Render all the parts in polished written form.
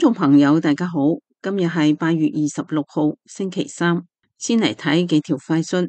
眾朋友大家好，今日係8月26號星期三，先嚟睇幾條快訊。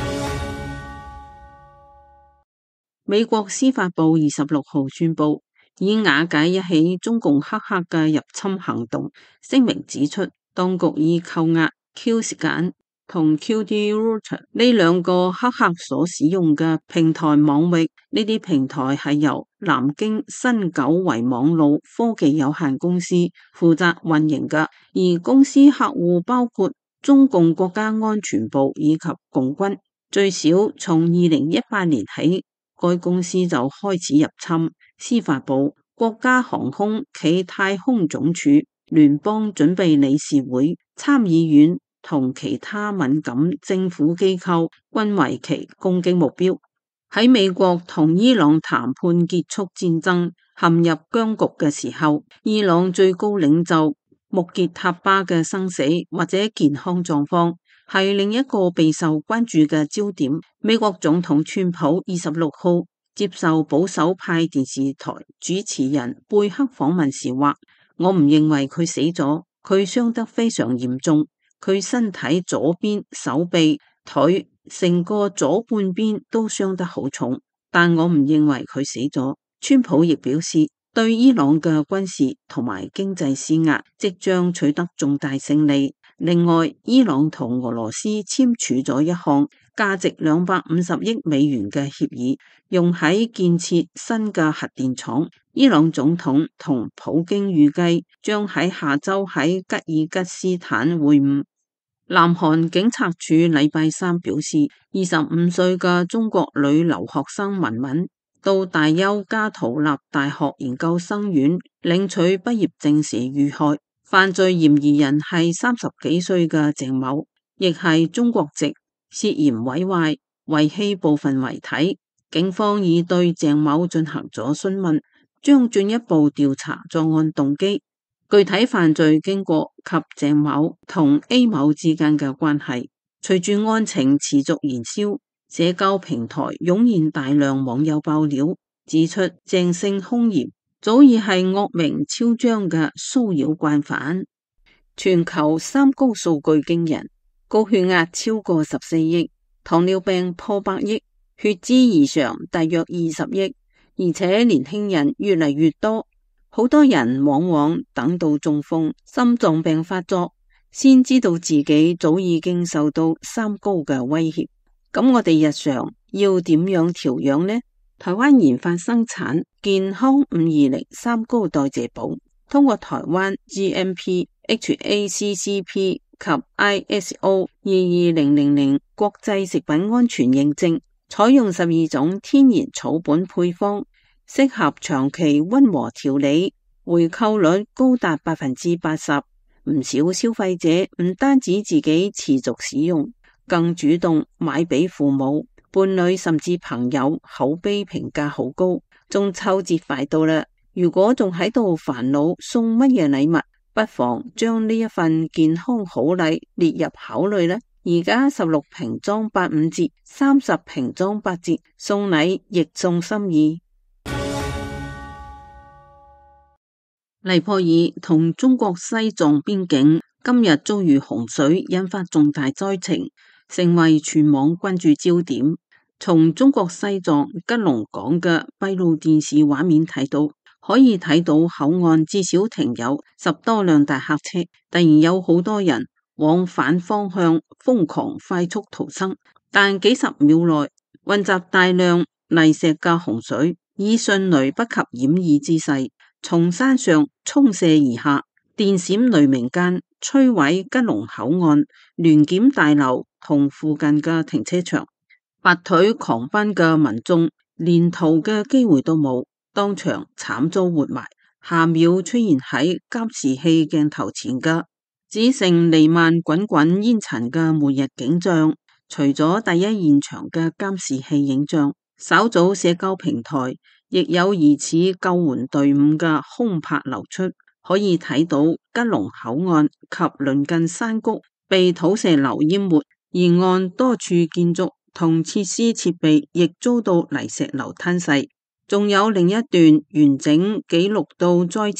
美國司法部26號宣布，以瓦解一起中共黑客嘅入侵行動，聲明指出，當局已扣押 QScan 同 QD-Router 呢兩個黑客所使用嘅平台網域，呢啲平台係由南京新九維網絡科技有限公司負責運營嘅，而公司客戶包括中共國家安全部以及共軍。最少從2018年起，該公司就開始入侵司法部、國家航空暨太空總署、聯邦準備理事會、參議院同其他敏感政府機構均為其攻擊目標。喺美國同伊朗談判結束戰爭陷入僵局嘅時候，伊朗最高領袖穆傑塔巴嘅生死或者健康狀況係另一個備受關注嘅焦點。美國總統川普26號接受保守派電視台主持人貝克訪問時話：我唔認為佢死咗，佢傷得非常嚴重。佢身體左邊、手臂、腿，成個左半邊都傷得好重，但我唔認為佢死咗。川普亦表示，對伊朗嘅軍事同埋經濟施壓即將取得重大勝利。另外，伊朗同俄羅斯簽署咗一項價值250億美元嘅協議，用喺建設新嘅核電廠。伊朗總統同普京預計將喺下周喺吉爾吉斯坦會晤。南韓警察署禮拜三表示，25歲嘅中國女留學生文文到大邱加圖納大學研究生院領取畢業證時遇害，犯罪嫌疑人係30幾歲嘅鄭某，亦係中國籍，涉嫌毀壞、遺棄部分遺體。警方已對鄭某進行咗詢問，將進一步調查作案動機、具體犯罪經過及鄭某同 A 某之間嘅關係。隨住案情持續燃燒，社交平台湧現大量網友爆料，指出鄭姓兇嫌早已係惡名昭彰嘅騷擾慣犯。全球三高數據驚人，高血壓超過14億，糖尿病破100億，血脂異常大約20億，而且年輕人越嚟越多。好多人往往等到中風、心臟病發作，先知道自己早已經受到三高嘅威脅。咁我哋日常要點樣調養呢？台灣研發生產健康520三高代謝寶，通過台灣 GMP、HACCP 及 ISO 22000國際食品安全認證，採用12種天然草本配方，適合長期溫和調理，回購率高達80%。唔少消費者唔單止自己持續使用，更主動買俾父母、伴侶甚至朋友，口碑評價好高。中秋節快到啦，如果仲喺度煩惱送乜嘢禮物，不妨將呢一份健康好禮列入考慮啦。而家16瓶裝85折，30瓶裝8折，送禮亦送心意。尼泊爾同中國西藏邊境今日遭遇洪水，引發重大災情，成為全網關注焦點。從中國西藏吉隆港嘅閉路電視畫面睇到，可以睇到口岸至少停有10多輛大客車，突然有好多人往反方向瘋狂快速逃生，但幾十秒內混雜大量泥石嘅洪水以迅雷不及掩耳之勢從山上衝瀉而下，電閃雷鳴間摧毀吉隆口岸聯檢大樓同附近嘅停車場。拔腿狂奔嘅民眾連逃嘅機會都冇，當場慘遭活埋。下秒出現喺監視器鏡頭前嘅只剩彌漫滾滾煙塵嘅末日景象。除咗第一現場嘅監視器影像，稍早社交平台亦有疑似救援隊伍嘅空拍流出，可以睇到吉隆口岸及鄰近山谷被土石流淹沒，沿岸多處建築同設施設備亦遭到泥石流吞噬。仲有另一段完整記錄到災前及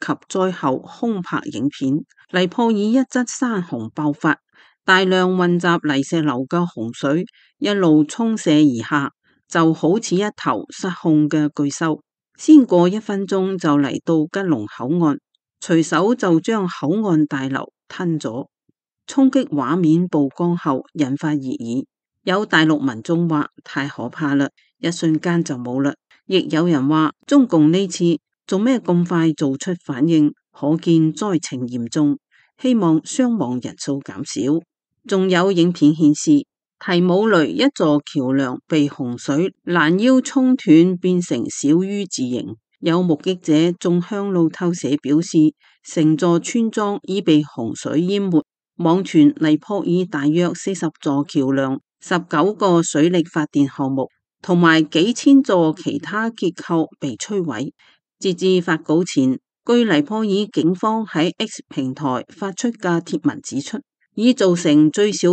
災後空拍影片，尼泊爾一則山洪爆發，大量混雜泥石流嘅洪水一路沖瀉而下，就好似一頭失控嘅巨獸，先過1分鐘就嚟到吉隆口岸，隨手就將口岸大樓吞咗。衝擊畫面曝光後引發熱議，有大陸民眾話太可怕啦，一瞬間就冇啦，亦有人話中共呢次做咩咁快做出反應，可見災情嚴重，希望傷亡人數減少。仲有影片顯示提姆雷一座橋樑被洪水攔腰沖斷，變成小 U 字形。有目擊者仲向路透社表示，成座村莊已被洪水淹沒。網傳尼泊爾大約40座橋樑、19個水力發電項目同埋幾千座其他結構被摧毀。截至發稿前，據尼泊爾警方喺 X 平台發出嘅貼文指出，已造成最少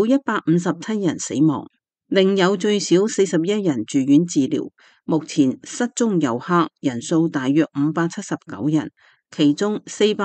157人死亡，另有最少41人住院治療。目前失蹤遊客人數大約579人，其中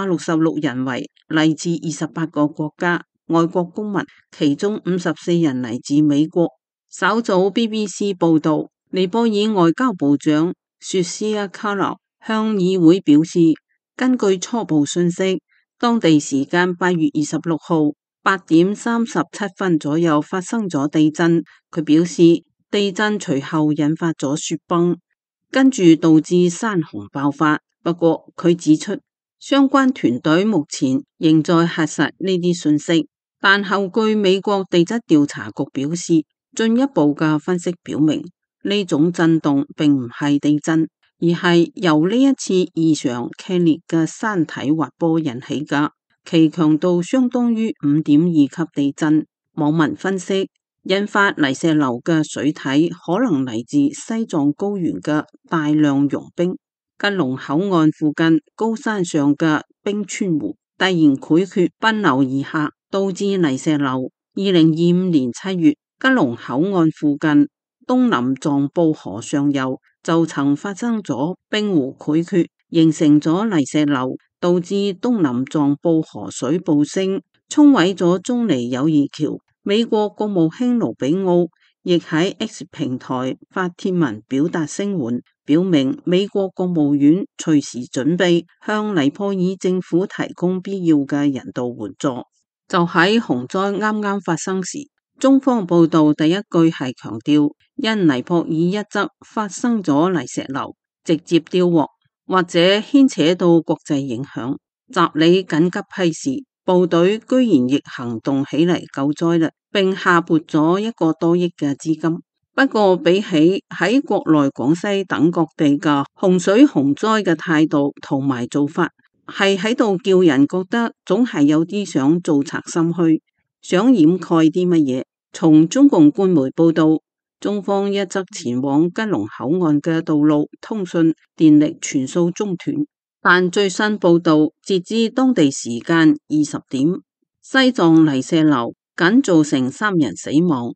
466人為嚟自28個國家外國公民，其中54人嚟自美國。稍早 BBC 報道，尼泊爾外交部長雪斯亞卡勞向議會表示，根據初步信息，當地時間8月26號8點37分左右發生咗地震。佢表示，地震隨後引發咗雪崩，跟住導致山洪爆發。不過佢指出，相關團隊目前仍在核實呢啲信息。但後據美國地質調查局表示，進一步嘅分析表明，呢種震動並唔係地震，而係由呢一次異常劇烈嘅山體滑坡引起嘅，其強度相當於5.2級地震。網民分析，引發泥石流嘅水體可能嚟自西藏高原嘅大量融冰，吉隆口岸附近高山上嘅冰川湖突然潰決奔流而下，導致泥石流。2025年7月，吉隆口岸附近東林藏布河上游就曾發生咗冰湖潰決，形成咗泥石流，導致東林藏布河水暴升，沖毀咗中尼友誼橋。美國國務卿盧比奧亦喺 X 平台發帖文表達聲援，表明美國國務院隨時準備向尼泊爾政府提供必要嘅人道援助。就喺洪災啱啱發生時，中方報道第一句係強調，因尼泊爾一側發生咗泥石流，直接丟鑊或者牽扯到國際影響，習李緊急批示，部隊居然亦行動起嚟救災啦，並下撥咗1個多億嘅資金。不過比起喺國內廣西等各地嘅洪水洪災嘅態度同埋做法，係喺度叫人覺得總係有啲想做賊心虛，想掩蓋啲乜嘢。從中共官媒報道，中方一側前往吉隆口岸嘅道路、通訊、電力全數中斷。但最新報道，截至當地時間20點，西藏泥石流僅造成3人死亡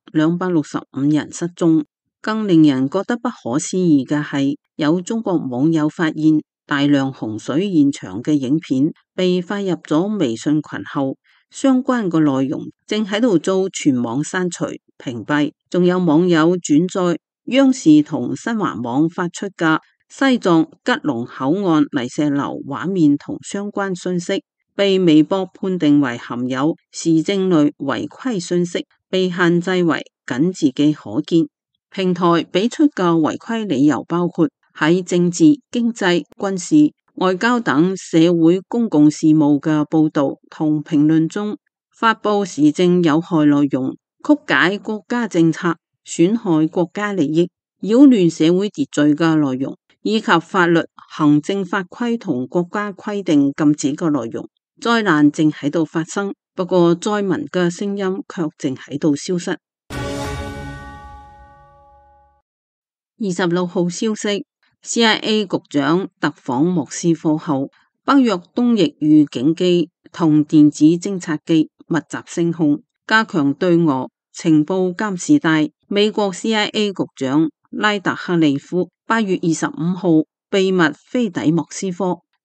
，265人失蹤。更令人覺得不可思議嘅係，有中國網友發現大量洪水現場嘅影片被發入咗微信群後，相關嘅內容正喺度遭全網刪除屏蔽。仲有網友轉載央視同新華網發出嘅西藏吉隆口岸泥石流畫面同相關信息，被微博判定為含有時政類違規信息，被限制為僅自己可見。平台俾出嘅違規理由包括喺政治、經濟、軍事、外交等社會公共事務嘅報導同評論中發佈時政有害內容，曲解國家政策，損害國家利益，擾亂社會秩序嘅內容，以及法律、行政法規同國家規定禁止嘅內容。災難正喺度發生，不過災民嘅聲音卻正喺度消失。26號消息， CIA 局長特訪莫斯科後，北約東翼預警機同電子偵察機密集升空，加強對俄情報監視帶。美國 CIA 局長拉達克利夫8月25號秘密飛抵莫斯科，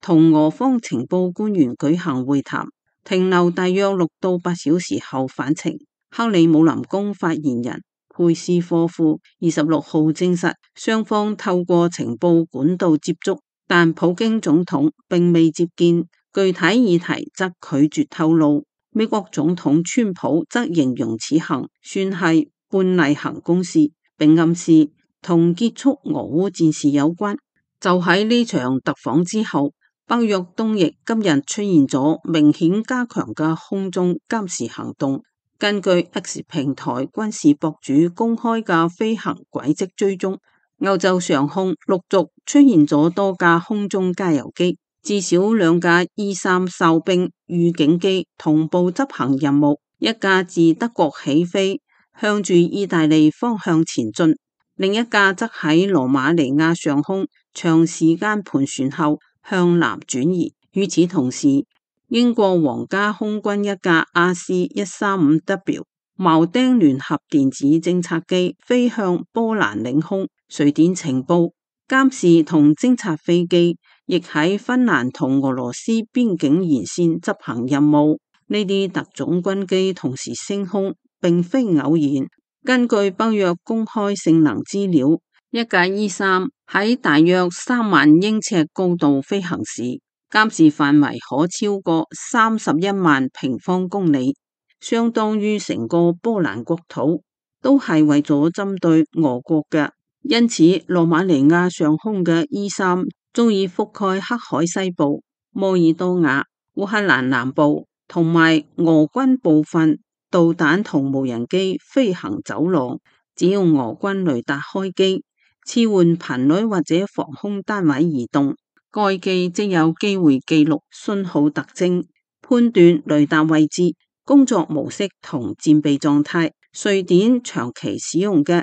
同俄方情報官員舉行會談，停留大約6到8小時後返程。克里姆林宮發言人佩斯科夫26號證實，雙方透過情報管道接觸，但普京總統並未接見，具體議題則拒絕透露。美國總統川普則形容此行算係半例行公事，並暗示同結束俄烏戰事有關。就喺呢場特訪之後，北約東翼今日出現咗明顯加強嘅空中監視行動。根據 X 平台軍事博主公開嘅飛行軌跡追蹤，歐洲上空陸續出現咗多架空中加油機，至少2架 E-3 哨兵預警機同步執行任務，一架自德國起飛，向住意大利方向前進，另一架則喺羅馬尼亞上空長時間盤旋後向南轉移。與此同時，英國皇家空軍一架 RC-135W 鉚釘聯合電子偵察機飛向波蘭領空，瑞典情報監視同偵察飛機亦喺芬蘭同俄羅斯邊境沿線執行任務。呢啲特種軍機同時升空並非偶然。根據北約公開性能資料，一架 E-3喺大約3萬英尺高度飛行時，監視範圍可超過31萬平方公里，相當於成個波蘭國土，都係為咗針對俄國嘅。因此，羅馬尼亞上空嘅 E-3足以覆蓋黑海西部、摩爾多瓦、烏克蘭南部同埋俄軍部分導彈同無人機飛行走廊。只要俄軍雷達開機，切換頻率或者防空單位移動，該機即有機會記錄信號特徵、判斷雷達位置、工作模式同戰備狀態。瑞典長期使用嘅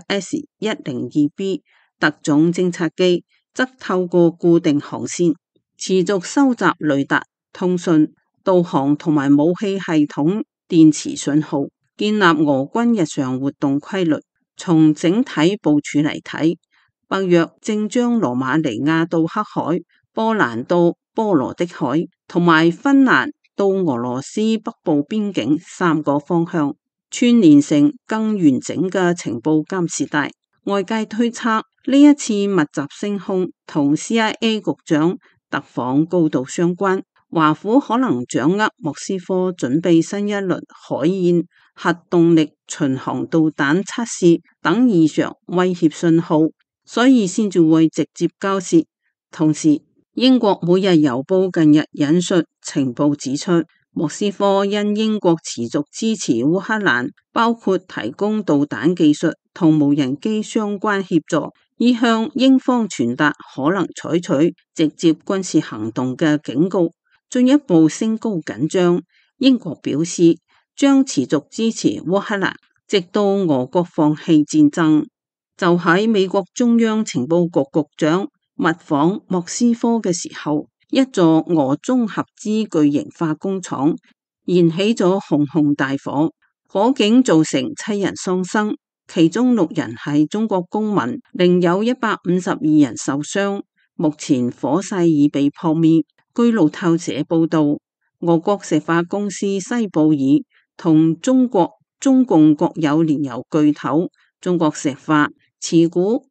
S-102B 特種偵察機則透過固定航線持續收集雷達、通訊、導航同埋武器系統電磁信號，建立俄軍日常活動規律。從整體部署嚟睇，北約正將羅馬尼亞到黑海、波蘭到波羅的海同埋芬蘭到俄羅斯北部邊境3個方向串連成更完整嘅情報監視帶。外界推測呢一次密集升空同 CIA 局長特訪高度相關，華府可能掌握莫斯科準備新一輪海燕核動力巡航導彈測試等異常威脅信號，所以先至會直接交涉。同時，英國每日郵報近日引述情報指出，莫斯科因英國持續支持烏克蘭，包括提供導彈技術同無人機相關協助，以向英方傳達可能採取直接軍事行動嘅警告，進一步升高緊張。英國表示將持續支持烏克蘭，直到俄國放棄戰爭。就喺美國中央情報局局長密訪莫斯科嘅時候，一座俄中合資巨型化工廠燃起咗熊熊大火，火警造成7人喪生，其中6人係中國公民，另有152人受傷。目前火勢已被撲滅。據路透社報道，俄國石化公司西布爾同中共國有煉油巨頭中國石化持股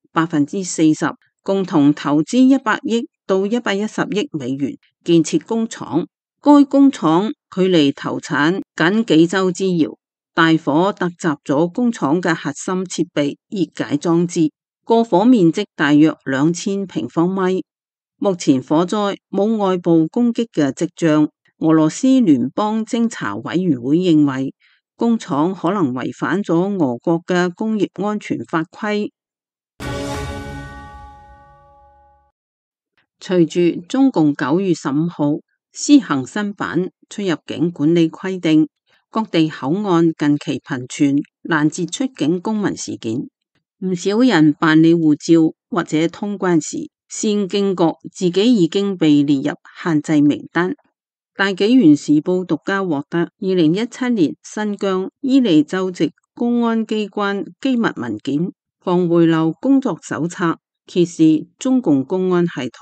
40%，共同投資100億到110億美元建設工廠。該工廠距離投產僅幾周之遙，大火突襲咗工廠嘅核心設備熱解裝置，過火面積大約2000平方米。目前火災冇外部攻擊嘅跡象。俄羅斯聯邦偵查委員會認為工廠可能違反咗俄國嘅工業安全法規。隨住中共9月15號施行新版出入境管理規定，各地口岸近期頻傳攔截出境公民事件，唔少人辦理護照或者通關時，先驚覺自己已經被列入限制名單。大紀元時報獨家獲得2017年新疆伊犁州籍公安機關機密文件防回流工作手冊，揭示中共公安系統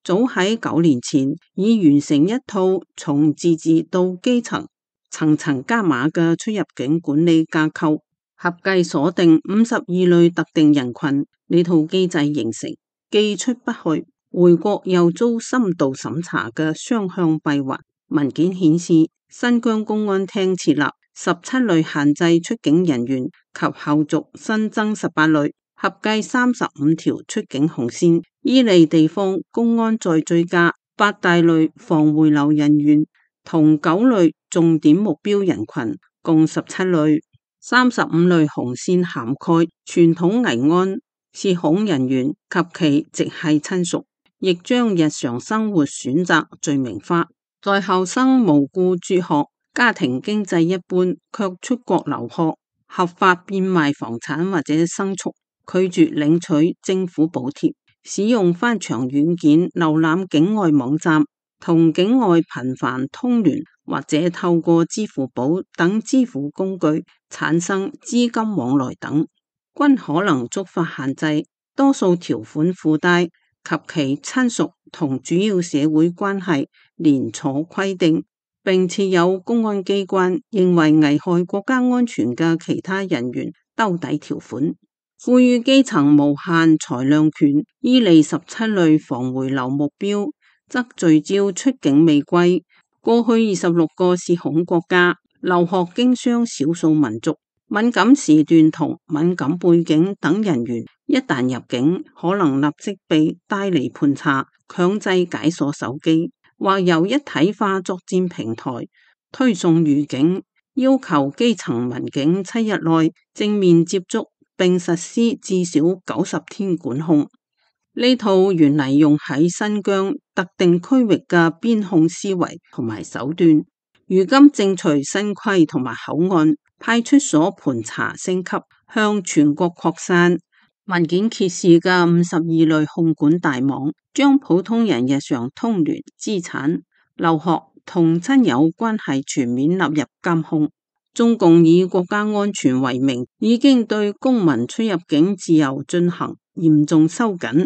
早喺9年前已完成一套從自治到基層層層加碼嘅出入境管理架構，合計鎖定52類特定人群。呢套機制形成既出不去，回國又遭深度審查嘅雙向閉環。文件顯示，新疆公安廳設立17類限制出境人員及後續新增18類，合計35條出境紅線。依利地方公安再追加8大類防回流人員同9類重點目標人群，共17類。35類紅線涵蓋傳統危安涉恐人員及其直系親屬，亦將日常生活選擇罪名化。在校生無故輟學，家庭經濟一般卻出國留學，合法變賣房產或者牲畜，拒絕領取政府補貼，使用翻牆軟件瀏覽境外網站，同境外頻繁通聯，或者透過支付寶等支付工具產生資金往來等，均可能觸發限制。多數條款附帶及其親屬同主要社會關係連坐規定，並設有公安機關認為危害國家安全嘅其他人員兜底條款。賦予基層無限裁量權，依利17類防回流目標，則聚焦出境未歸、過去26個涉恐國家、留學經商少數民族、敏感時段同敏感背景等人員，一旦入境，可能立即被帶離盤查、強制解鎖手機，或由一體化作戰平台推送預警，要求基層民警7日內正面接觸，並實施至少90天管控。呢套原嚟用喺新疆特定區域嘅邊控思維同埋手段，如今正隨新規同埋口岸派出所盤查升級，向全國擴散。文件揭示嘅52類控管大網，將普通人日常通聯、資產、留學同親友關係全面納入監控。中共以國家安全為名，已經對公民出入境自由進行嚴重收緊。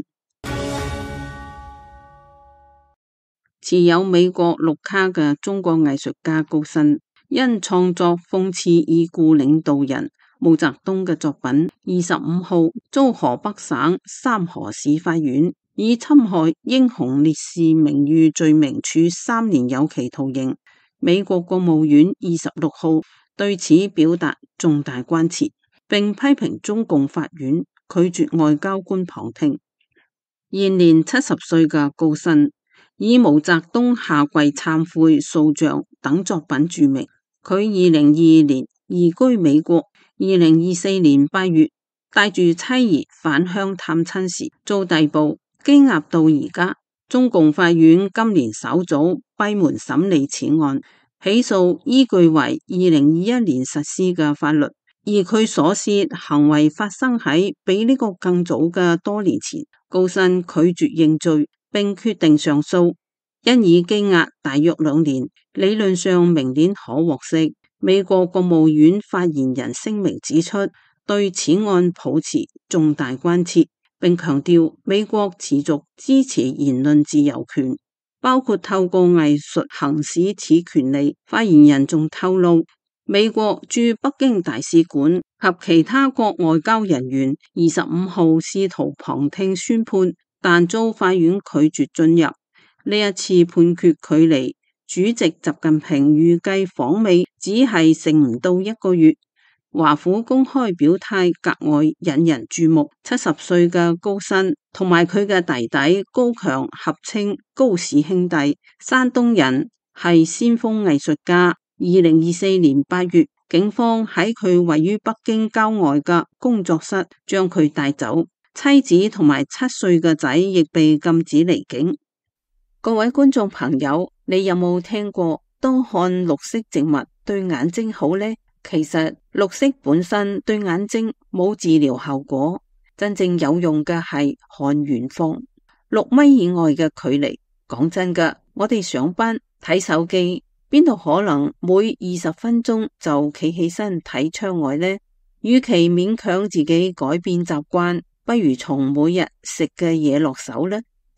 持有美國綠卡嘅中國藝術家高鑫，因創作諷刺已故領導人毛澤東嘅作品，25號遭河北省三河市法院以侵害英雄烈士名譽罪名處3年有期徒刑。美國國務院26號對此表達重大關切，並批評中共法院拒絕外交官旁聽。現年70歲嘅高鑫，以毛澤東下跪懺悔塑像等作品著名。佢2022年移居美國，2024年8月帶住妻兒返鄉探親時遭逮捕，羈押到而家。中共法院今年稍早閉門審理此案，起訴依據為2021年實施嘅法律，而佢所涉行為發生喺比呢個更早嘅多年前。高鑫拒絕認罪，並決定上訴，因已羈押大約2年，理論上明年可獲釋。美國國務院發言人聲明指出，對此案抱持重大關切，並強調美國持續支持言論自由權，包括透過藝術行使此權利。發言人仲透露，美國駐北京大使館及其他國外交人員25號試圖旁聽宣判，但遭法院拒絕進入。呢一次判決距離主席習近平預計訪美只係剩唔到1個月。華府公開表態格外引人注目。70歲嘅高鑫同埋佢嘅弟弟高強合稱高氏兄弟，山東人，係先鋒藝術家。2024年8月，警方喺佢位於北京郊外嘅工作室將佢帶走，妻子同埋7歲嘅仔亦被禁止離境。各位觀眾朋友，你有冇聽過多看綠色植物對眼睛好呢？其實綠色本身對眼睛冇治療效果，真正有用嘅係看遠方6米以外嘅距離。講真㗎，我哋上班睇手機，邊度可能每20分鐘就企起身睇窗外呢？與其勉強自己改變習慣，不如從每日食嘅嘢落手呢。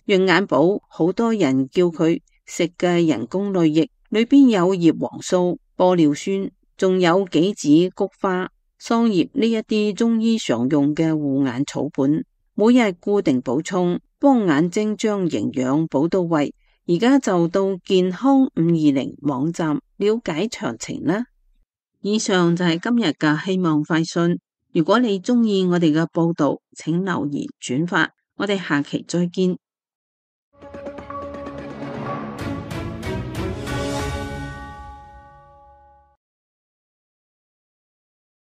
潤眼寶好多人叫佢食嘅人工淚液，裏邊有葉黃素、玻尿酸，仲有杞子、菊花、桑葉呢一啲中醫常用嘅護眼草本，每日固定補充，幫眼睛將營養補到位。而家就到健康520網站了解詳情啦。以上就係今日嘅希望快訊。如果你鍾意我哋嘅報道，請留言轉發。我哋下期再見。